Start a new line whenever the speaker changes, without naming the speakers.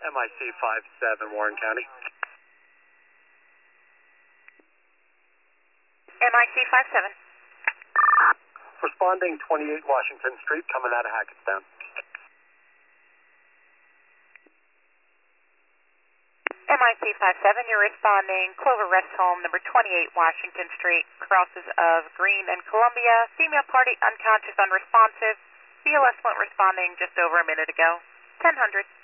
MIC 57, Warren County.
MIC 57.
Responding 28 Washington Street, coming out of Hackettstown.
MIC 57, you're responding Clover Rest Home, number 28 Washington Street, crosses of Green and Columbia. Female party unconscious, unresponsive. BLS went responding just over a minute ago. 1000.